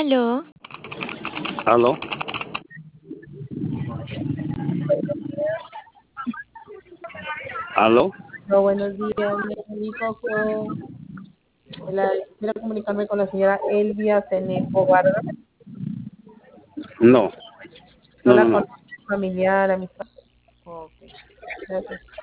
Aló, ¿Aló? ¿Aló? No, buenos días, me comunico con quisiera comunicarme con la señora Elvia Ceneco Vargas. No, No no, no, la no. conozco, familiar, amistad. Ok, gracias.